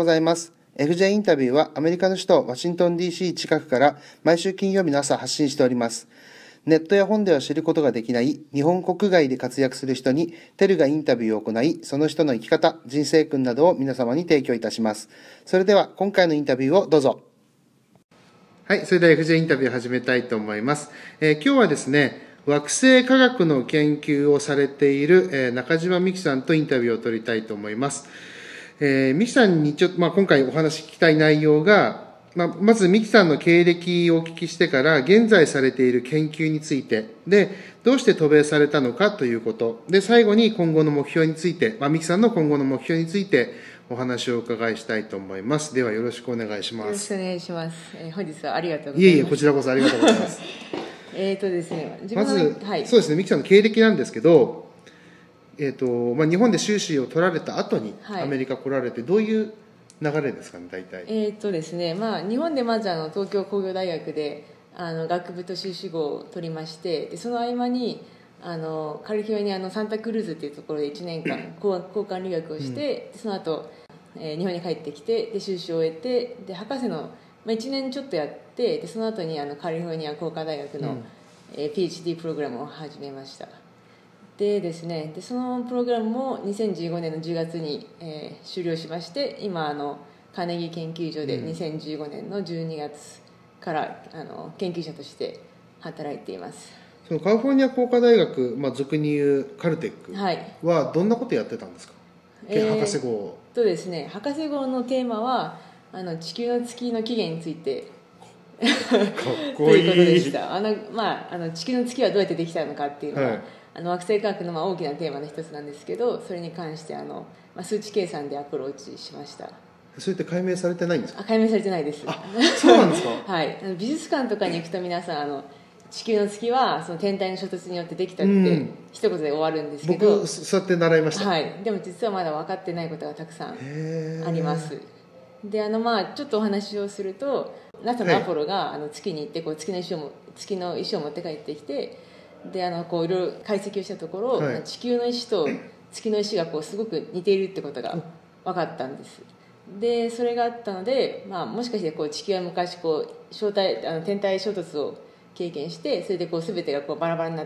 ざいます。FJ インタビューはアメリカの首都ワシントン DC 近くから毎週金曜日の朝発信しております。ネットや本では知ることができない日本国外で活躍する人にテルがインタビューを行い、その人の生き方、人生訓などを皆様に提供いたします。それでは今回のインタビューをどうぞ。はい、それでは FJ インタビューを始めたいと思います。今日はですね、惑星科学の研究をされている、中島美希さんとインタビューを取りたいと思います。美希さんに今回お話聞きたい内容が、まず美希さんの経歴をお聞きしてから、現在されている研究について、で、どうして渡米されたのかということ、で、最後に今後の目標について、美希さんの今後の目標について、お話をお伺いしたいと思います。ではよろしくお願いします。 よろしくお願いします。本日はありがとうございます。 いえいえ、こちらこそありがとうございます。 ですね、 まず、はい、そうですね、美希さんの経歴なんですけど、日本で修士を取られた後にアメリカ来られて、どういう流れですかね、大体。 ですね、日本でまず東京工業大学で学部と修士号を取りまして、でその合間にカリフォルニアのサンタクルーズっていうところで1年間交換留学をして、その後日本に帰ってきて、で修士を終えて、で博士の、1年ちょっとやって、でその後にカリフォルニア工科大学の、PhD プログラムを始めました。でですね、でそのプログラムも2015年の10月に、終了しまして、今カーネギー研究所で2015年の12月から研究者として働いています。 そのカリフォルニア工科大学、俗に言うカルテックはどんなことやってたんですか、博士号。 ですね、博士号のテーマは地球の月の起源についてかっこいいということでした。地球の月はどうやってできたのかっていうのは、惑星科学の大きなテーマの一つなんですけど、それに関して数値計算でアプローチしました。 それって解明されてないんですか？ 解明されてないです。 そうなんですか？ はい、美術館とかに行くと皆さん地球の月はその天体の衝突によってできたって一言で終わるんですけど、 僕そうやって習いました。 はい、でも実はまだ分かってないことがたくさんあります。でちょっとお話をすると、 NASA のアポロが月に行って月の石を持って帰ってきて、でいろいろ解析をしたところ、地球の石と月の石がすごく似ているってことが分かったんです。でそれがあったので、もしかして地球は昔天体衝突を経験して、それで全てがバラバラになって、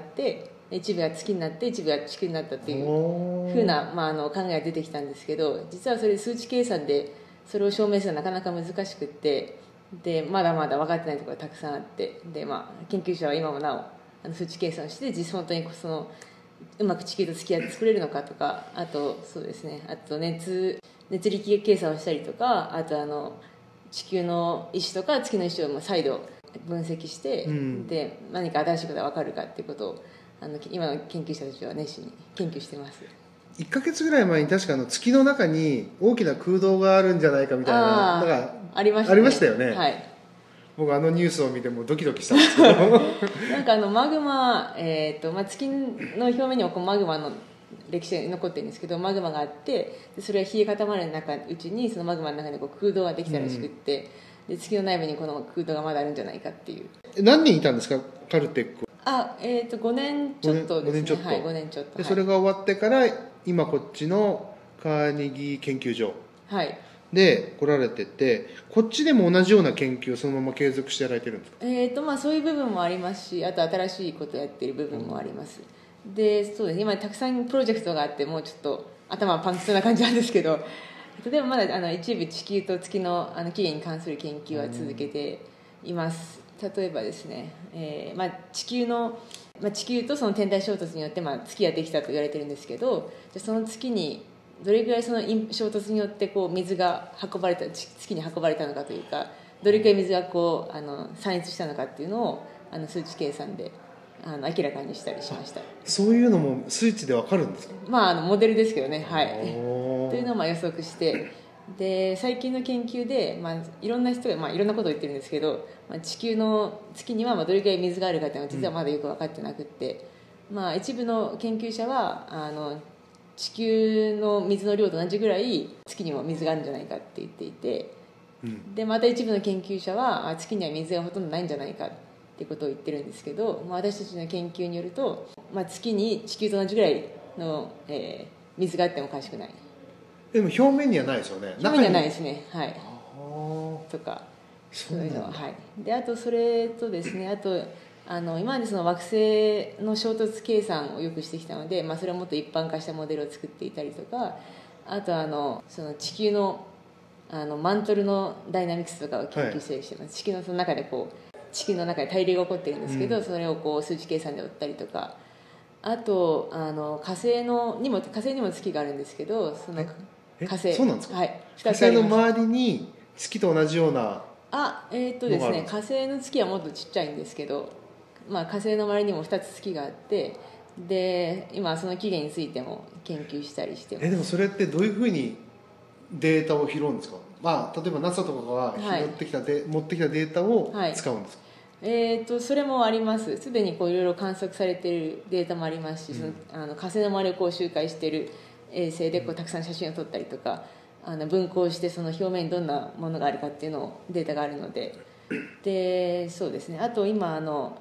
一部が月になって一部が地球になったっていうふうな、考えが出てきたんですけど、実はそれ数値計算でそれを証明するのはなかなか難しくって、でまだまだ分かってないところがたくさんあって、で、研究者は今もなお数値計算をして、実際本当にうまく地球と月が作れるのかとか、あとそうですね、あと熱力計算をしたりとか、あと地球の石とか月の石を再度分析して、で何か新しいことが分かるかっていうことを今の研究者たちは熱心に研究してます。 1ヶ月ぐらい前に確か月の中に大きな空洞があるんじゃないかみたいなのがありましたよね。 はい、 僕ニュースを見てもドキドキしたんですけどマグマ、月の表面にはマグマの歴史が残ってるんですけど、マグマがあって、それが冷え固まるうちにそのマグマの中に空洞ができたらしくって、で月の内部にこの空洞がまだあるんじゃないかっていう。 何人いたんですか、カルテック？ 5年ちょっとですね。5年ちょっと、はい、5年ちょっと。 でそれが終わってから今こっちのカーネギー研究所で来られてて、こっちでも同じような研究をそのまま継続してやられてるんですか？ そういう部分もありますし、あと新しいことをやっている部分もあります。でそうですね、今たくさんプロジェクトがあって、もうちょっと頭パンクしそうな感じなんですけど、例えばまだ一部地球と月の起源に関する研究は続けています。例えばですね、地球とその天体衝突によって月ができたと言われてるんですけど、じゃその月にどれぐらいその衝突によって水が月に運ばれたのかというか、どれくらい水が散逸したのかっていうのを数値計算で明らかにしたりしました。 そういうのも数値で分かるんですか？ モデルですけどね、はい、というのを予測して、で最近の研究で、いろんな人が、いろんなことを言ってるんですけど、地球の月にはどれくらい水があるかっていうのは実はまだよく分かってなくって、一部の研究者は地球の水の量と同じぐらい月にも水があるんじゃないかって言っていて、でまた一部の研究者は月には水がほとんどないんじゃないかってことを言ってるんですけど、私たちの研究によると、月に地球と同じぐらいの、水があってもおかしくない。 でも表面にはないですよね。 表面にはないですね。はい。とかそういうのは、 はい。であとそれとですね、あと今までその惑星の衝突計算をよくしてきたので、それをもっと一般化したモデルを作っていたりとか、あとその地球のマントルのダイナミクスとかを研究したりしてます、地球のその中で地球の中で対流が起こってるんですけど、それを数値計算で追ったりとか、あと火星にも月があるんですけど、その火星、 そうなんですか。 はい、 火星の周りに月と同じような、 ですね、火星の月はもっとちっちゃいんですけど、火星の周りにも2つ月があって、で今その起源についても研究したりしてます。 でもそれってどういうふうにデータを拾うんですか。例えば NASA とかが持ってきたデータを使うんですか。 それもあります。すでにいろいろ観測されているデータもありますし、火星の周りを周回している衛星でたくさん写真を撮ったりとか、分光してその表面にどんなものがあるかっていうのをデータがあるので、そうですね。あと今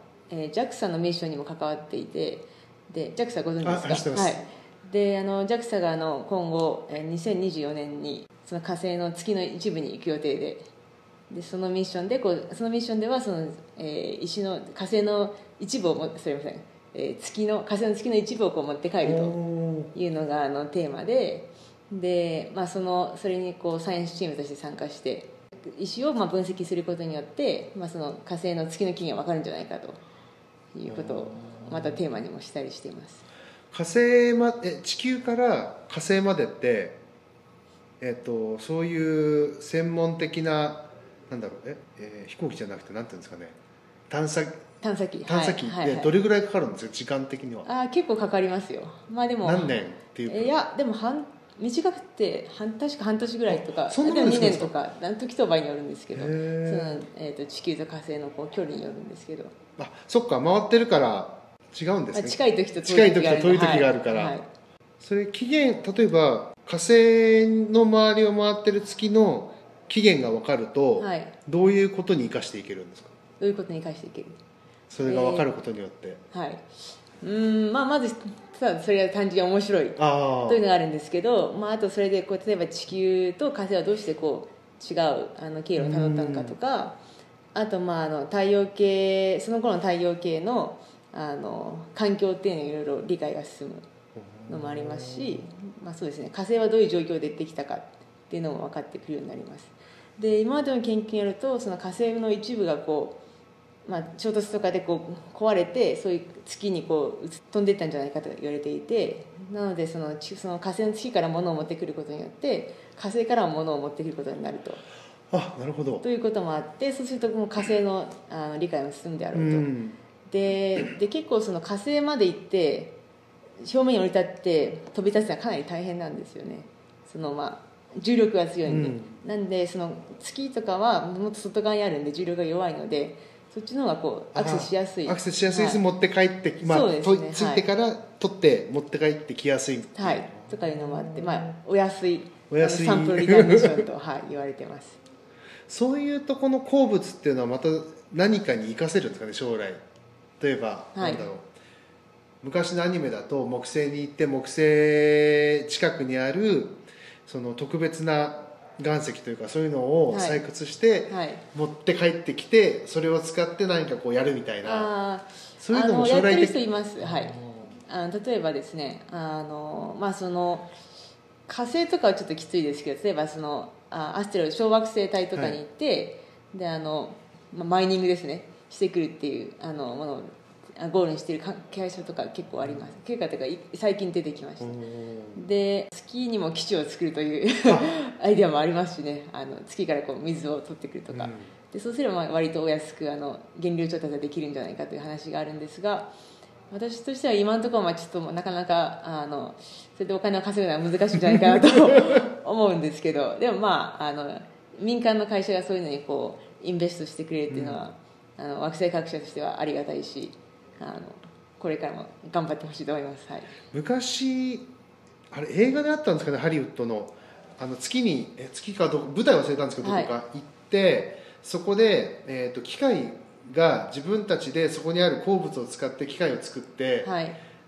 JAXA のミッションにも関わっていて、で JAXA ご存知ですか。はい。でJAXA が今後2024年にその火星の月の一部に行く予定で、そのミッションではその、火星の一部をすみません、火星の月の一部を持って帰るというのがテーマで、それにサイエンスチームとして参加して石を分析することによって、その火星の月の起源が分かるんじゃないかということをまたテーマにもしたりしています。 地球から火星までって、そういう専門的な飛行機じゃなくてなんていうんですかね、探査機でどれぐらいかかるんですか、時間的には。 結構かかりますよ。でも何年っていうか、 いやでも短くて確か半年ぐらいとか、 そんなもんですか。 2年とか時と場合によるんですけど、地球と火星の距離によるんですけど、 そっか、回ってるから違うんですね。 近い時と遠い時があるから、それ期限、例えば火星の周りを回ってる月の期限が分かると、どういうことに生かしていけるんですか。 どういうことに生かしていける、 それが分かることによって、 まずそれが単純に面白いというのがあるんですけど、あとそれで例えば地球と火星はどうして違う経路をたどったのかとか、あと太陽系、その頃の太陽系の環境っていうのをいろいろ理解が進むのもありますし、そうですね、火星はどういう状況でできたかっていうのも分かってくるようになります。で今までの研究によると、その火星の一部が衝突とかで壊れて、そういう月に飛んでいったんじゃないかと言われていて、なのでその火星の月から物を持ってくることによって火星からも物を持ってくることになると。 なるほど。 ということもあって、そうするともう火星の理解も進んであろうと。で結構その火星まで行って表面に降り立って飛び立つのはかなり大変なんですよね。重力が強いんで、なんでその月とかはもっと外側にあるんで重力が弱いので、そっちの方がアクセスしやすい。 持って帰って、そうですね、ついてから取って持って帰ってきやすいとかいうのもあって、お安いサンプルリターンミッションと言われてます。 そういうとこの鉱物っていうのはまた何かに生かせるんですかね、将来。例えば、昔のアニメだと木星に行って、木星近くにあるその特別な岩石というか、そういうのを採掘して持って帰ってきて、それを使って何かやるみたいな、そういうのも将来的にやってる人います。例えばですね、その火星とかはちょっときついですけど、例えばアステロイド、小惑星帯とかに行って、でマイニングですねしてくるっていうものをゴールにしている会社とか結構あります。結構というか最近出てきました。で月にも基地を作るというアイデアもありますしね、月から水を取ってくるとか、でそうすれば割とお安く原料調達ができるんじゃないかという話があるんですが、私としては今のところはちょっとなかなかそれでお金を稼ぐのは難しいんじゃないかなと思うんですけど、でも民間の会社がそういうのにインベストしてくれるっていうのは、惑星科学者としてはありがたいし、これからも頑張ってほしいと思います。 昔映画であったんですかね、ハリウッドの月かどこ舞台忘れたんですけど、どこか行って、そこで、機械が自分たちでそこにある鉱物を使って機械を作って、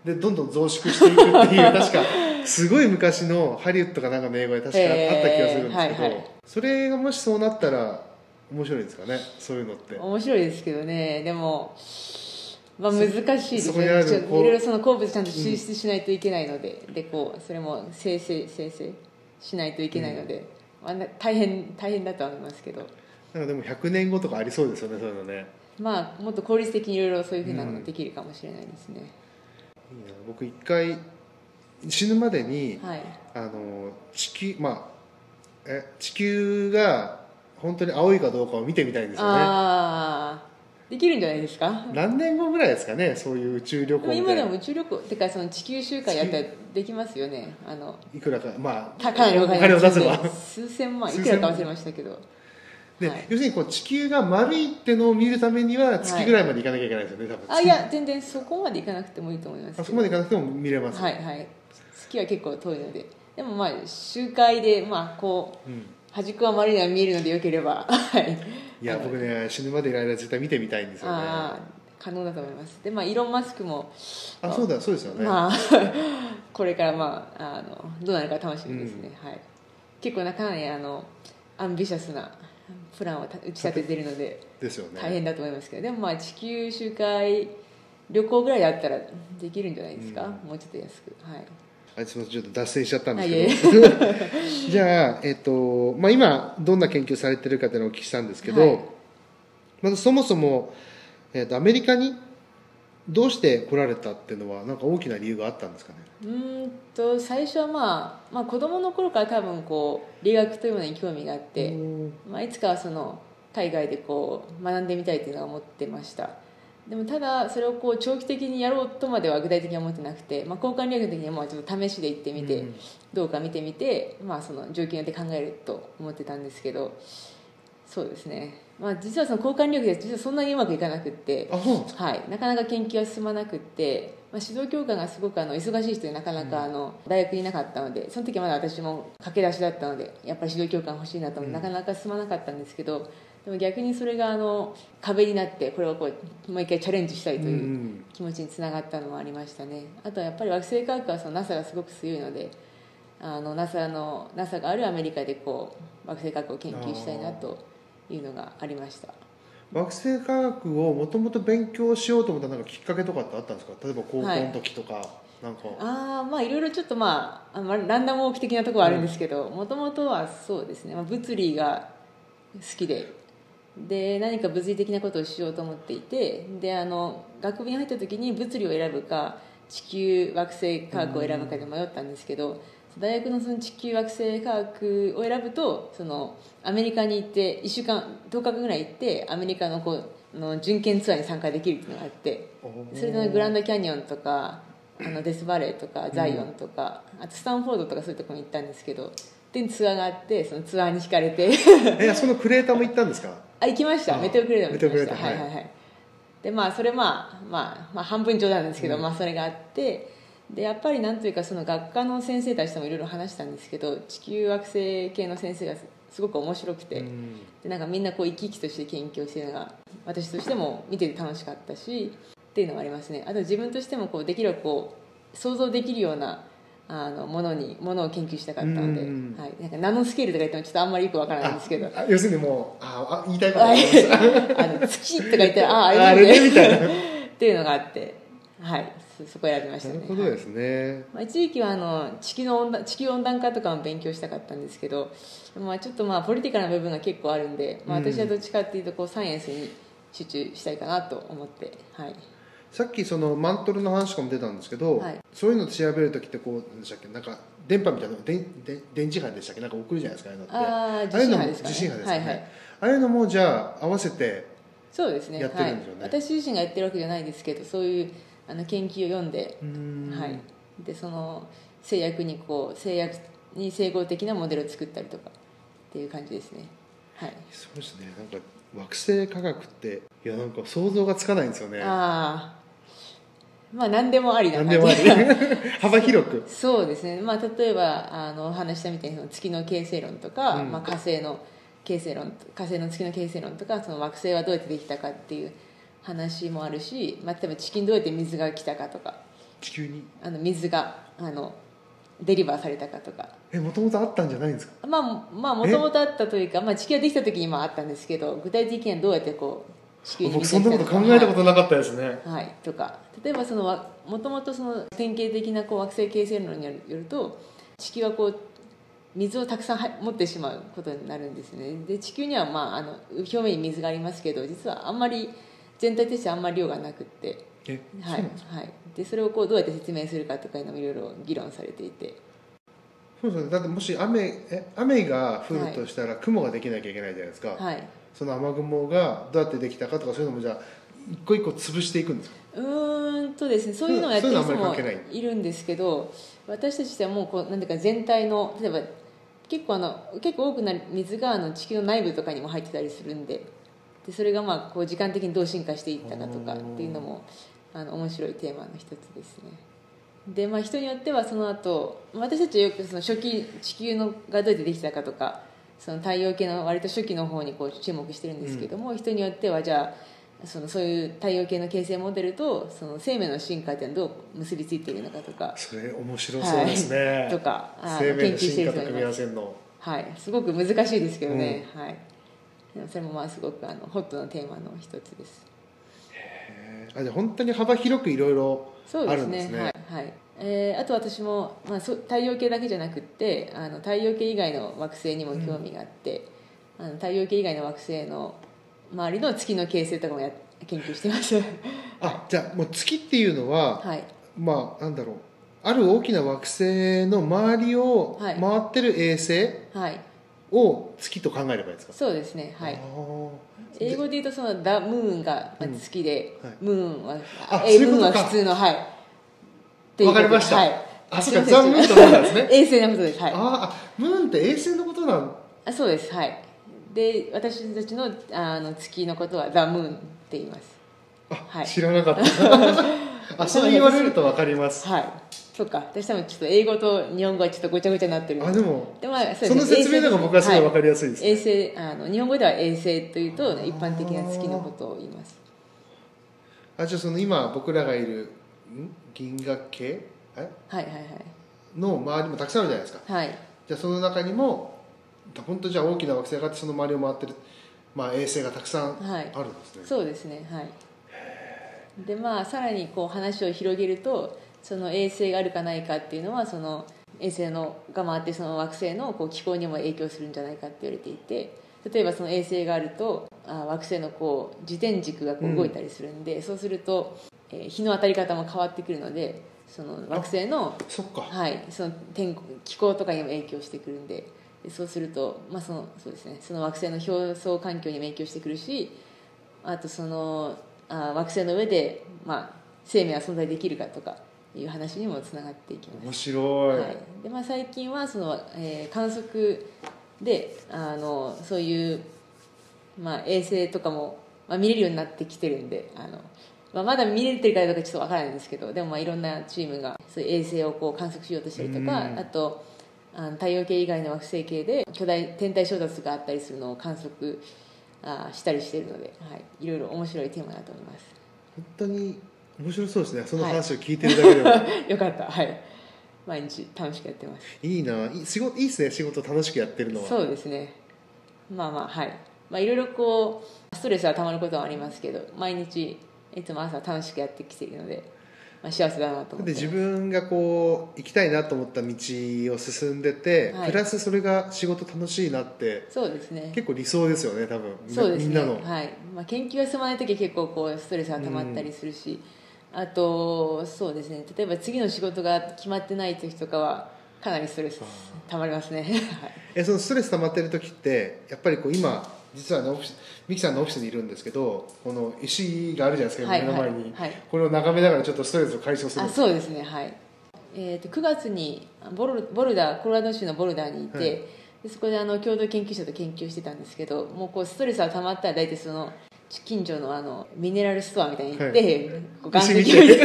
でどんどん増縮していくっていう確かすごい昔のハリウッドかなんかの映画で確かあった気がするんですけど、 はいはい、 それがもしそうなったら面白いですかね、そういうのって。 面白いですけどね。でもまあ、難しいですね。いろいろその鉱物ちゃんと抽出しないといけないので、でこうそれも生成しないといけないので、まあ、大変だとは思いますけど、 なんかでも100年後とかありそうですよね、そういうのね。 まあもっと効率的にいろいろそういうふうなものできるかもしれないですね。 いいな。僕一回死ぬまでに、 はい、 地球が本当に青いかどうかを見てみたいんですよね。 ああ、できるんじゃないですか。 何年後ぐらいですかね、そういう宇宙旅行みたいな。 今でも宇宙旅行ってかその地球周回やったらできますよね。 いくらか、まあ、 かなりお金を出せば数千万いくらか忘れましたけど。 で、 はい、 要するにこう地球が丸いってのを見るためには月ぐらいまで行かなきゃいけないですよね、多分。 いや全然そこまで行かなくてもいいと思いますけど。 そこまで行かなくても見れます。 はいはい、月は結構遠いので、でもまあ周回でまあこう、端っこは丸いのが見えるのでよければはいいや僕ね死ぬまでいる間絶対見てみたいんですよね。 可能だと思います。でまあイーロン・マスクもそうですよね。 まあこれからまあどうなるか楽しみですね。はい、結構なかなりアンビシャスなプランを打ち立てているのでですよね、 大変だと思いますけど、でもまあ地球周回旅行ぐらいだったらできるんじゃないですか、もうちょっと安く。はい、 すみませんちょっと脱線しちゃったんですけどじゃあ、今どんな研究されてるかというのをお聞きしたんですけど、はい、まずそもそも、アメリカにどうして来られたっていうのは何か大きな理由があったんですかね。 最初はまあ子供の頃から多分こう理学というものに興味があって、いつかはその海外でこう学んでみたいというのは思ってました。でもただそれをこう長期的にやろうとまでは具体的には思ってなくて、交換留学的にはまあちょっと試しで行ってみて、どうか見てみて、その状況によって考えると思ってたんですけど、そうですね、実はその交換留学で実はそんなにうまくいかなくって、はい、なかなか研究は進まなくって、指導教官がすごく忙しい人でなかなか大学にいなかったので、その時はまだ私も駆け出しだったのでやっぱり指導教官欲しいなと思って、なかなか進まなかったんですけど、でも逆にそれが壁になってこれをこうもう一回チャレンジしたいという気持ちにつながったのもありましたね。あとはやっぱり惑星科学はその NASA がすごく強いので、NASA があるアメリカでこう惑星科学を研究したいなというのがありました。 惑星科学をもともと勉強しようと思ったなんかきっかけとかってあったんですか。例えば高校の時とか、なんかいろいろちょっとランダムウォーク的なところはあるんですけど、もともとはそうですね、物理が好きで何か物理的なことをしようと思っていて、で学部に入った時に物理を選ぶか地球惑星科学を選ぶかで迷ったんですけど、大学のその地球惑星科学を選ぶとそのアメリカに行って1週間10日間ぐらい行ってアメリカの巡検ツアーに参加できるっていうのがあって、それでグランドキャニオンとかデスバレーとかザイオンとか、あとスタンフォードとかそういうところに行ったんですけど、でツアーがあって、そのツアーに惹かれてそのクレーターも行ったんですか。 行きました。メテオクレーターも行きました。はいはいはい。でそれ半分冗談なんですけど、それがあって、でやっぱりなんというかその学科の先生たちともいろいろ話したんですけど、地球惑星系の先生がすごく面白くて、でなんかみんなこう生き生きとして研究をしているのが私としても見てて楽しかったしっていうのがありますね。あと自分としてもこうできるこう想像できるようなものを研究したかったので、はい、なんかナノスケールとか言ってもちょっとあんまりよくわからないんですけど、 要するにもう言いたいことがありました月とか言ったらあれねみたいなっていうのがあって、はい、そこ選びましたね。 なるほどですね。 一時期は地球温暖化とかも勉強したかったんですけど、ちょっとポリティカルな部分が結構あるんで、私はどっちかっていうとこうサイエンスに集中したいかなと思って、はい。 さっきそのマントルの話とかも出たんですけど、はい、そういうの調べるときってこう何でしたっけ、なんか電波みたいな電磁波でしたっけ、なんか送るじゃないですか、ああいうのって地震波ですかね、 はいはい、 ああいうのもじゃあ合わせてそうですね、 やってるんですよね、 はい、私自身がやってるわけじゃないですけど、そういう研究を読んで、はい、でその製薬に整合的なモデルを作ったりとかっていう感じですね。はい、 そうですね、なんか惑星科学っていやなんか想像がつかないんですよね。 何でもありな感じ。 幅広く。 そうですね。例えばお話したみたいに月の形成論とか、火星の形成論、火星の月の形成論とか、その惑星はどうやってできたかっていう話もあるし、例えば地球にどうやって水が来たかとか、 地球に水がデリバーされたかとか。 もともとあったんじゃないんですか？ まあもともとあったというか、地球ができた時にあったんですけど、具体的にはどうやってこう地球に僕そんなこと考えたことなかったですね。 はい、とか、例えばもともと典型的な惑星形成論によると、地球はこう水をたくさん持ってしまうことになるんですね。で地球には表面に水がありますけど、実はあんまり全体としてあんまり量がなくって、はいはい、でそれをこうどうやって説明するかとかいうのもいろいろ議論されていて。 そうですね、だってもし雨が降るとしたら雲ができなきゃいけないじゃないですか、 はい、 その雨雲がどうやってできたかとか、そういうのもじゃあ一個一個潰していくんですか？ ですね、そういうのをやってる人もいいるんですけど、私たちはもうなんていうか全体の、例えば結構多くなる水が地球の内部とかにも入ってたりするんで、それがこう時間的にどう進化していったかとかっていうのも面白いテーマの一つですね。で人によってはその後、私たちはよく初期地球がどうやってできたかとか、その太陽系の割と初期の方にこう注目してるんですけども、人によってはじゃあそういう太陽系の形成モデルと生命の進化っていうのはどう結びついているのかとか、 それ面白そうですね、 とか生命の進化と組み合わせるの、 はい、すごく難しいですけどね、はい、でもそれもすごくホットなテーマの一つです。 じゃあ本当に幅広くいろいろあるんですね。 はい、あと私も、太陽系だけじゃなくって太陽系以外の惑星にも興味があって、太陽系以外の惑星の周りの月の形成とかも研究してますじゃあもう月っていうのは、 はい、 なんだろう、ある大きな惑星の周りを回ってる衛星を月と考えればいいですか？ そうですね、はい。英語で言うとダ・ムーンが月で、ムーンは普通の、はい。 わかりました。 はい。 そうか、ザ・ムーンとなんですね。 衛星のことです。はい。 ムーンって衛星のことなんそうです。はい。で、私たちの月のことはザ・ムーンって言います。 はい、知らなかったそう言われると分かります。 はい、そうか、私多分ちょっと英語と日本語はちょっとごちゃごちゃになってる。 でもその説明の方が僕はすごい分かりやすいですね。 衛星、日本語では衛星というと一般的な月のことを言います。 じゃあ今僕らがいる銀河系の周りもたくさんあるじゃないですか。はい、じゃあその中にも本当じゃあ大きな惑星があって、その周りを回ってる衛星がたくさんあるんですね。 そうですね、はい。でさらにこう話を広げると、その衛星があるかないかっていうのは衛星が回ってその惑星のこう気候にも影響するんじゃないかって言われていて、例えばその衛星があると惑星のこう自転軸がこう動いたりするんで、そうすると、日の当たり方も変わってくるので、その惑星の気候とかにも影響してくるんで、そうすると、そうですね、その惑星の表層環境にも影響してくるし、あと惑星の上で、生命は存在できるかとかいう話にもつながっていきます。 面白い。 はい、で最近は観測でそういう、衛星とかも、見れるようになってきてるんで、まだ見れてるかどうかちょっとわからないんですけど、でもいろんなチームがそういう衛星をこう観測しようとしたりとか、あと太陽系以外の惑星系で巨大天体衝突があったりするのを観測したりしているので、いろいろ面白いテーマだと思います。 本当に面白そうですね、その話を聞いてるだけでも、 よかった。はい、毎日楽しくやってます。 いいいですね、仕事楽しくやってるのは。 そうですね、はい、いろいろこうストレスはたまることはありますけど、毎日いつも朝楽しくやってきているので、幸せだなと思って。 で自分がこう行きたいなと思った道を進んでて、プラスそれが仕事楽しいなって、 そうですね、 結構理想ですよね、多分。 そうですね、 みんなの、 はい、研究が進まない時は結構こうストレスがたまったりするし、あとそうですね、例えば次の仕事が決まってない時とかはかなりストレスたまりますねそのストレスたまってる時ってやっぱりこう今実はね、ミキさんのオフィスにいるんですけど、この石があるじゃないですか、目の前に、これを眺めながらちょっとストレスを解消する。 そうですね、はい。9月にコロラド州のボルダーにいて、でそこで共同研究者と研究してたんですけど、もうこうストレスがたまったら大体近所のミネラルストアみたいに行って、岩石を見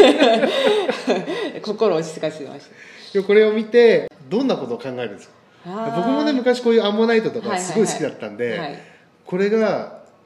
て心を落ち着かせてました。 これを見てどんなことを考えるんですか？僕もね、昔こういうアンモナイトとかすごい好きだったんで、これが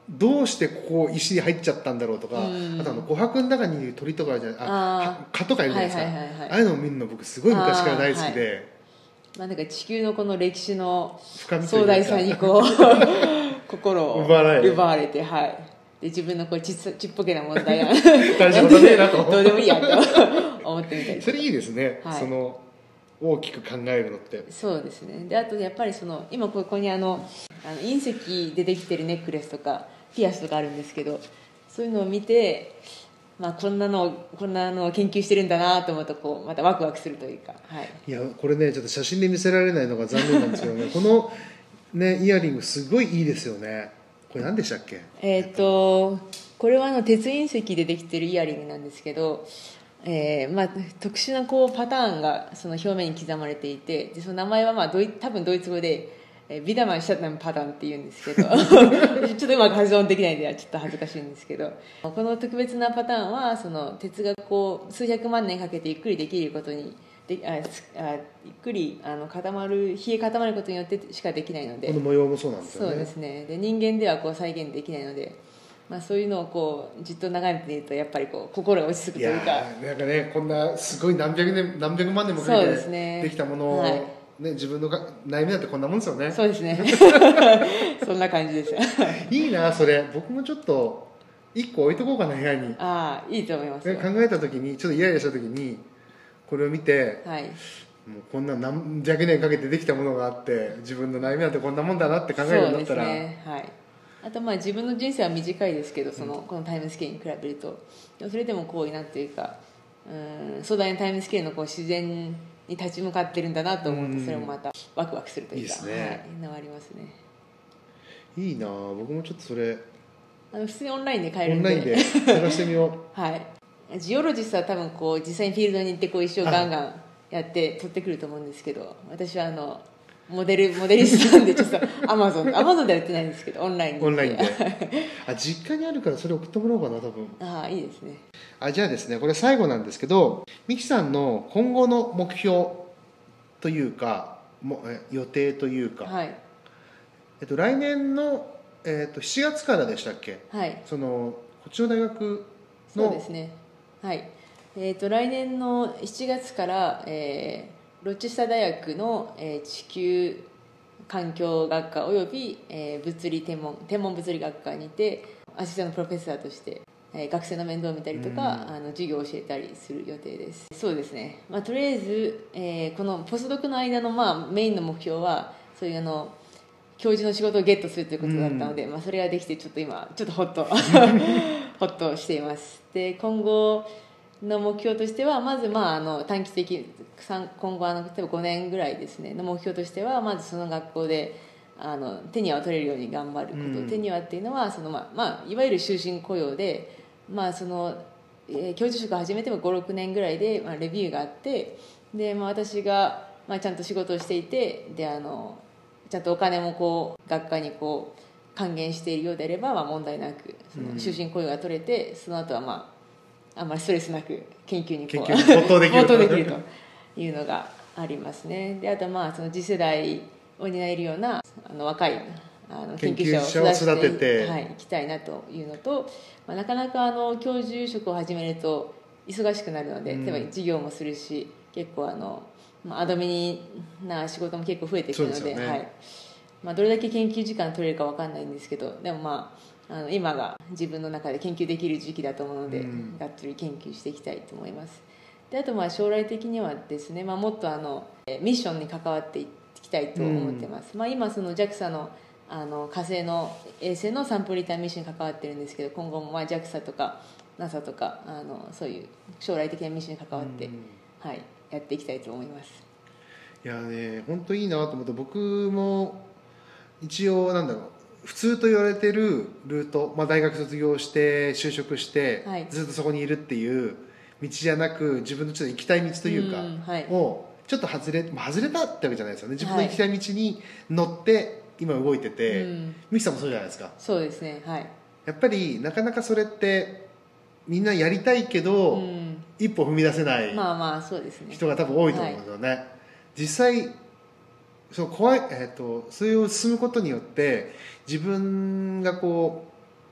どうしてここ石に入っちゃったんだろうとか、あと琥珀の中にいる鳥とかじゃ蚊とかいるじゃないですか、ああいうのを見るの僕すごい昔から大好きで、 まあ、なんか地球のこの歴史の深み壮大さにこう心を奪われて、はい、で自分のこうちっぽけな問題が大丈夫だねえなとどうでもいいやと思ってみたりそれいいですね、 はい、 その大きく考えるのって。 そうですね。であとやっぱりその今ここに隕石でできてるネックレスとかピアスとかあるんですけど、そういうのを見て、まあ、こんなのを研究してるんだなと思うとこうまたワクワクするというか、はい、 いやこれねちょっと写真で見せられないのが残念なんですけどねこのねイヤリングすごいいいですよね。これ何でしたっけ？ これは鉄隕石でできてるイヤリングなんですけど、まあ、特殊なこうパターンがその表面に刻まれていて、でその名前はまあ多分ドイツ語でビダマンシャッタンパターンって言うんですけどちょっとうまく発音できないんでちょっと恥ずかしいんですけど、この特別なパターンはその鉄がこう数百万年かけてゆっくりできることにゆっくり冷え固まることによってしかできないので、 この模様もそうなんですよね。 そうですね。で人間ではこう再現できないので、まあ、そういうのをこうじっと眺めているとやっぱりこう心が落ち着くというか、 なんかねこんなすごい何百万年もかけてできたものを、はいね、自分の悩みだってこんなもんですよね。 そうですねそんな感じですいいなそれ。僕もちょっと1個置いとこうかな部屋に。 ああいいと思いますよ。 考えた時にちょっとイライラした時にこれを見て、 はい、 もうこんな何百年かけてできたものがあって自分の悩みだってこんなもんだなって考えるようになったら、 そうですね、はい、あとまあ自分の人生は短いですけどこのタイムスケールに比べると、でもそれでもこうなんていうか壮大なタイムスケールのこう自然に立ち向かってるんだなと思うと、それもまたワクワクするというか、 いいですね、 はい、のがありますね。 いいな僕もちょっとそれ普通にオンラインで買えるんでオンラインで探してみようはい、ジオロジストは多分こう実際にフィールドに行ってこう石をガンガンやって取ってくると思うんですけど、私はモデリストなんでちょっとアマゾンでは売ってないんですけどオンラインで実家にあるからそれ送ってもらおうかな多分。 ああいいですね。 じゃあですねこれ最後なんですけど、ミキさんの今後の目標というか予定というか、 はい、 来年の、7月からでしたっけ？ はい、 こっちの大学のそうですね、はい、来年の7月から、ロチェスター大学の、地球環境学科および、天文物理学科にてアシスタントプロフェッサーとして、学生の面倒を見たりとか、授業を教えたりする予定です。そうですね、まあ、とりあえず、このポスドクの間の、まあ、メインの目標はそういう教授の仕事をゲットするということだったので、まあ、それができてちょっと今ちょっとホッとホッとしています。で今後の目標としてはまず、まあ、短期的今後例えば5年ぐらいですねの目標としてはまずその学校でテニアを取れるように頑張ること、テニアっていうのはまあ、いわゆる終身雇用で、まあ教授職を始めても5、6年ぐらいで、まあ、レビューがあってで、まあ、私が、まあ、ちゃんと仕事をしていてでちゃんとお金もこう学科にこう還元しているようであれば、まあ、問題なく終身雇用が取れてその後はまああんまりストレスなく研究に没頭できるというのがありますね。であとまあその次世代を担えるような若い研究者を育てて、はい、いきたいなというのと、まあ、なかなか教授職を始めると忙しくなるので、例えば授業もするし結構まあ、アドミニな仕事も結構増えてくるので、はい、まあ、どれだけ研究時間取れるか分かんないんですけどでもまあ今が自分の中で研究できる時期だと思うので、がっつり研究していきたいと思います。であとまあ将来的にはですね、まあ、もっとミッションに関わっていきたいと思ってます、まあ、今その JAXA の火星の衛星のサンプルリターンミッションに関わってるんですけど今後もまあ JAXA とか NASA とかそういう将来的なミッションに関わって、はい、やっていきたいと思います。 いやね本当いいなと思って、僕も一応なんだろう普通と言われてるルート、まあ、大学卒業して就職して、はい、ずっとそこにいるっていう道じゃなく自分のちょっと行きたい道というか、はい、をちょっと外れたってわけじゃないですよね。自分の行きたい道に乗って今動いてて、ミキさんもそうじゃないですか。 そうですね、はい、 やっぱりなかなかそれってみんなやりたいけど、一歩踏み出せない人が多分多いと思うんですよね、はい、実際それを進むことによって自分がこ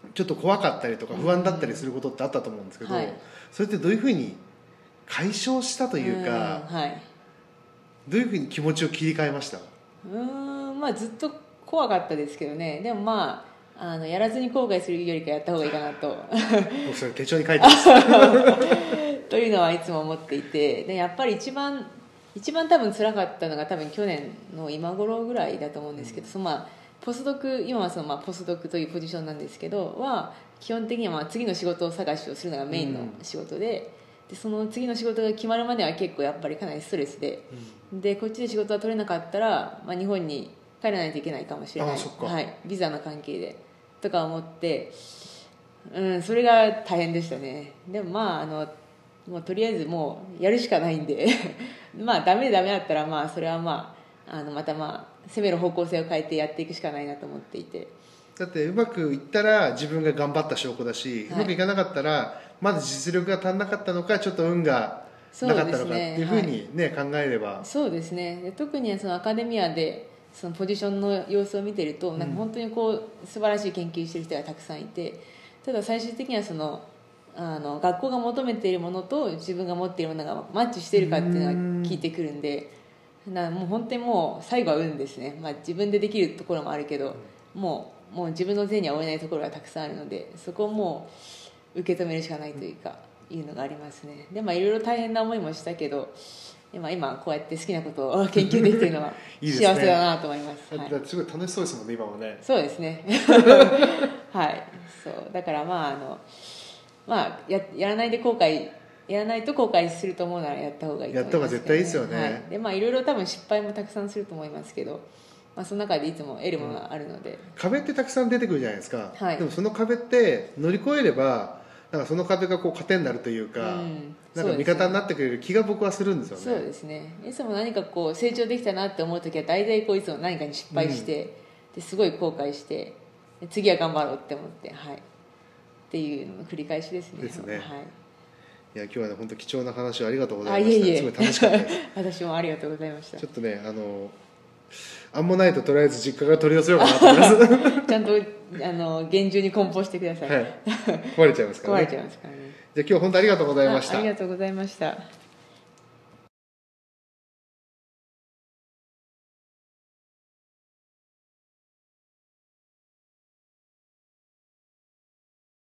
ちょっと怖かったりとか不安だったりすることってあったと思うんですけど、 はい、 それってどういうふうに解消したというか、 はい、 どういうふうに気持ちを切り替えました？ まあずっと怖かったですけどね。でもまあやらずに後悔するよりかやった方がいいかなと僕それ手帳に書いてますというのはいつも思っていて、でやっぱり一番多分辛かったのが多分去年の今頃ぐらいだと思うんですけど、そのまあポスドク、今はそのまあポスドクというポジションなんですけどは、基本的にはまあ次の仕事を探しをするのがメインの仕事で、でその次の仕事が決まるまでは結構やっぱりかなりストレスで、でこっちで仕事が取れなかったら、まあ、日本に帰らないといけないかもしれない、はい、ビザの関係でとか思って、それが大変でしたね。でもまあもうとりあえずもうやるしかないんでまあダメだったら、まあそれはまあまたまあ攻める方向性を変えてやっていくしかないなと思っていて、 だってうまくいったら自分が頑張った証拠だし、うまくいかなかったらまだ実力が足んなかったのか、ちょっと運がなかったのかっていうふうにね、考えれば。 そうですね。で特にそのアカデミアでそのポジションの様子を見てると、なんか本当にこう素晴らしい研究してる人がたくさんいて、ただ最終的にはその学校が求めているものと自分が持っているものがマッチしているかっていうのが聞いてくるんで、もう本当にもう最後は運ですね。まあ、自分でできるところもあるけど、もう自分の手には負えないところがたくさんあるので、そこをもう受け止めるしかないというか、いうのがありますね。で、まあいろいろ大変な思いもしたけど、今こうやって好きなことを研究できているのは幸せだなと思います。 だってすごい楽しそうですもんね、今はね。 そうですねはい、そうだからまあやらないと後悔すると思うならやった方がいいと思います、ね、 やった方が絶対いいですよね、 はい、でまあいろいろ多分失敗もたくさんすると思いますけど、まあ、その中でいつも得るものがあるので、 壁ってたくさん出てくるじゃないですか、 はい、 でもその壁って乗り越えればなんかその壁がこう糧になるというか、なんか味方になってくれる気が僕はするんですよね。 そうですね。いつも何かこう成長できたなって思う時は大体こういつも何かに失敗して、ですごい後悔して次は頑張ろうって思って、はい、っていうのの繰り返しですね。 ですね。 はい、 いや今日は、ね、本当貴重な話をありがとうございました。 いえすごい楽しかったです。 私もありがとうございました。 ちょっとねアンモナイトとりあえず実家が取り寄せようかなと思いますちゃんと厳重に梱包してください、 はい、壊れちゃいますからね。 壊れちゃいますからね。 じゃあ今日本当ありがとうございました。 ありがとうございました。